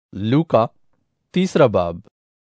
लूका तीसरा बाब।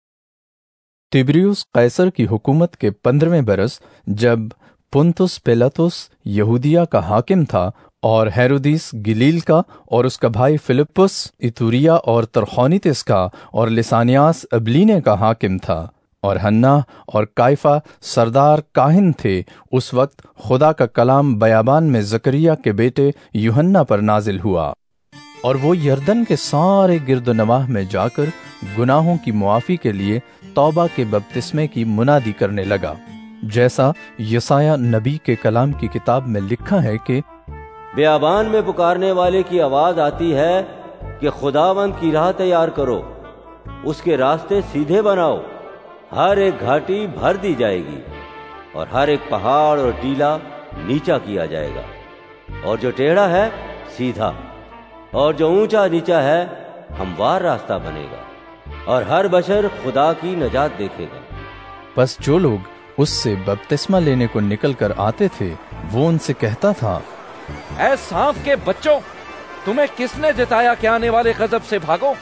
तिब्रियुस कैसर की हुकूमत के 15वें बरस, जब पुन्तुस पिलातुस यहूदिया का हाकिम था और हेरोदिस गलील का और उसका भाई फिलिप्पुस इतूरिया और तरखोनीतिस का और लिसानियास अबलीने का हाकिम था, और हन्ना और काइफा सरदार काहिन थे, उस वक्त खुदा का कलाम बयाबान में जकरिया के बेटे यूहन्ना पर नाजिल हुआ। और वो यरदन के सारे गिरदोनवाह में जाकर गुनाहों की मुआफ़ी के लिए तौबा के बपतिस्मे की मुनादी करने लगा, जैसा यसाया नबी के कलाम की किताब में लिखा है कि बयाबान में पुकारने वाले की आवाज आती है कि खुदावंद की राह तैयार करो, उसके रास्ते सीधे बनाओ। हर एक घाटी भर दी जाएगी और हर एक पहाड़ और टीला नीचा किया जाएगा, और जो टेढ़ा है सीधा और जो ऊंचा नीचा है हमवार रास्ता बनेगा, और हर बशर खुदा की नजात देखेगा। बस जो लोग उससे बपतिस्मा लेने को निकल कर आते थे, वो उनसे कहता था, ऐ सांप के बच्चों, तुम्हें किसने जिताया कि आने वाले गजब से भागो?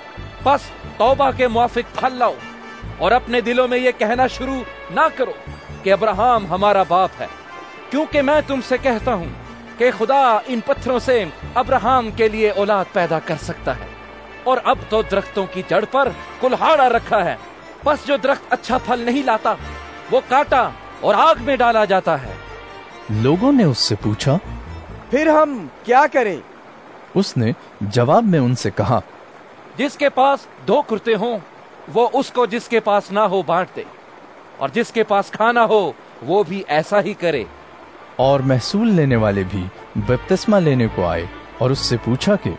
बस तौबा के मुआफिक फल लाओ और अपने दिलों में ये कहना शुरू ना करो कि अब्राहम हमारा बाप है, क्योंकि मैं तुमसे कहता हूँ कि खुदा इन पत्थरों से अब्राहम के लिए औलाद पैदा कर सकता है। और अब तो दरख्तों की जड़ पर कुल्हाड़ा रखा है, बस जो दरख्त अच्छा फल नहीं लाता वो काटा और आग में डाला जाता है। लोगों ने उससे पूछा, फिर हम क्या करें? उसने जवाब में उनसे कहा, जिसके पास 2 कुर्ते हों वो उसको जिसके पास ना हो बांट दे, और जिसके पास खाना हो वो भी ऐसा ही करे। और महसूल लेने वाले भी बपतिस्मा लेने को आए और उससे पूछा कि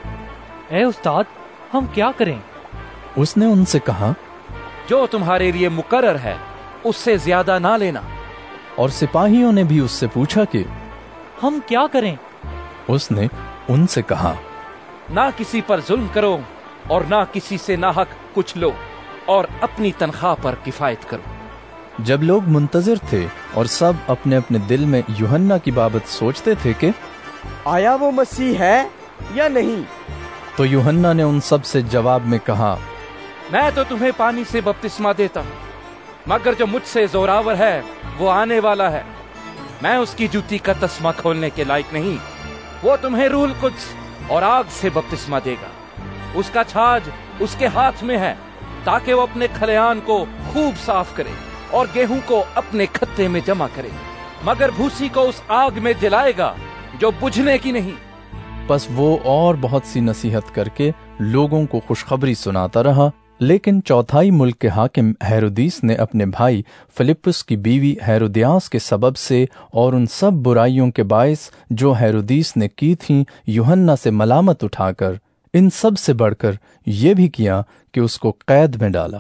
ऐ उस्ताद, हम क्या करें? उसने उनसे कहा, जो तुम्हारे लिए मुकर्रर है उससे ज्यादा ना लेना। और सिपाहियों ने भी उससे पूछा कि हम क्या करें? उसने उनसे कहा, ना किसी पर जुल्म करो और ना किसी से नाहक कुछ लो, और अपनी तनख्वाह पर किफायत करो। जब लोग मुंतजिर थे और सब अपने अपने दिल में यूहन्ना की बाबत सोचते थे कि आया वो मसीह है या नहीं, तो यूहन्ना ने उन सब से जवाब में कहा, मैं तो तुम्हें पानी से बपतिस्मा देता हूँ, मगर जो मुझसे जोरावर है वो आने वाला है, मैं उसकी जूती का तस्मा खोलने के लायक नहीं। वो तुम्हें रूहुल कुद्स और आग से बपतिस्मा देगा। उसका छाज उसके हाथ में है, ताकि वो अपने खलिहान को खूब साफ करे और गेहूं को अपने खत्ते में जमा करे, मगर भूसी को उस आग में जलाएगा जो बुझने की नहीं। बस वो और बहुत सी नसीहत करके लोगों को खुशखबरी सुनाता रहा। लेकिन चौथाई मुल्क के हाकिम हेरोदिस ने अपने भाई फिलिप्पुस की बीवी हेरोदियास के सबब से और उन सब बुराइयों के बायस जो हेरोदिस ने की थीं, यूहन्ना से मलामत उठाकर इन सब से बढ़कर ये भी किया कि उसको कैद में डाला।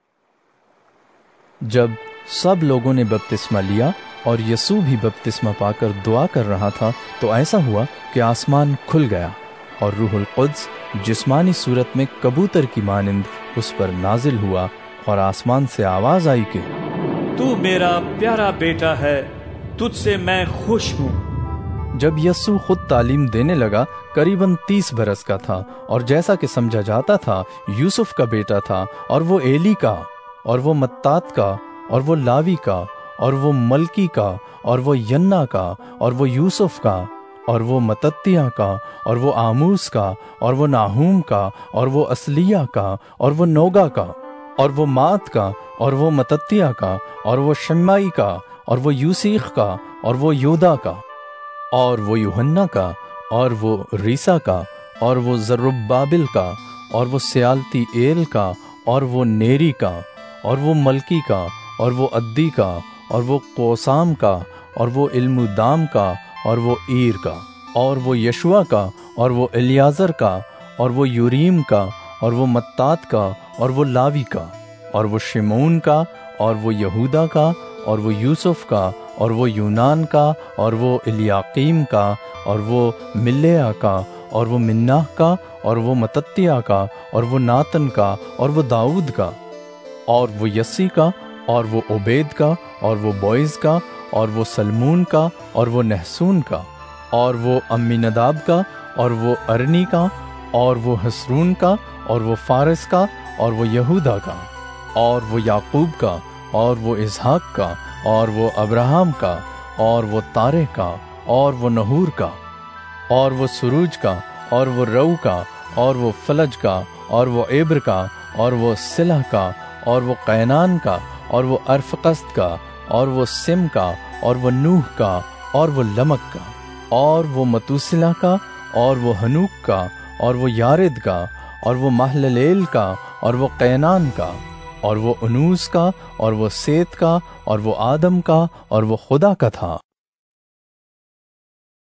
जब सब लोगों ने बपतिस्मा लिया और यसू भी बपतिस्मा पाकर दुआ कर रहा था, तो ऐसा हुआ कि आसमान खुल गया और रूहुल कुद्स जिस्मानी सूरत में कबूतर की मानिंद उस पर नाजिल हुआ, और आसमान से आवाज आई कि तू मेरा प्यारा बेटा है, तुझसे मैं खुश हूँ। जब यस्सू खुद तालीम देने लगा, करीबन 30 बरस का था, और जैसा कि समझा जाता था यूसुफ का बेटा था, और वो एली का, और वो मत्तात का, और वो लावी का, और वो मलकी का, और वो यन्ना का, और वो यूसुफ का, और वो मतत्तिया का, और वो आमूस का, और वो नाहूम का, और वो असलिया का, और वो नोगा का, और वो मात का, और वो मतत्तिया का, और वो शम्माई का, और वो यूसीख का, और वो योदा का, और वो यूहन्ना का, और वो रीसा का, और वो जरुब्बाबिल का, और वो सियालती एल का, और वो नेरी का, और वो मलकी का, और वो अद्दी का, और वो कोसाम का, और वो इल्मुदाम का, और वो ईर का, और वो यशुआ का, और वो इलियाजर का, और वो यूरीम का, और वो मत्तात का, और वो लावी का, और वो शिमोन का, और वो यहूदा का, और वो यूसुफ का, और वो यूनान का, और वो इलियाकीम का, और वो मिल्लेया का, और वो मिन्नाह का, और वो मतत्तिया का, और वो नातन का, और वो दाऊद का, और वो यस्सी का, और वो ओबेद का, और वो बोइज का, और वो सलमून का, और वो नहसून का, और वो अम्मीनदाब का, और वो अरनी का, اور وہ حسرون کا، اور وہ فارس کا، اور وہ یہودا کا، اور وہ یعقوب کا، اور وہ اسحاق کا، اور وہ ابراہم کا، اور وہ تارے کا، اور وہ نحور کا، اور وہ سروج کا، اور وہ رو کا، اور وہ فلج کا، اور وہ عبر کا، اور وہ سلح کا، اور وہ قینان کا، اور وہ ارفقست کا، اور وہ سم کا، اور وہ نوح کا، اور وہ لمک کا، اور وہ متوسلہ کا، اور وہ ہنوک کا، اور وہ یارد کا، اور وہ محللیل کا، اور وہ قینان کا، اور وہ انوس کا، اور وہ سیت کا، اور وہ آدم کا، اور وہ خدا کا تھا۔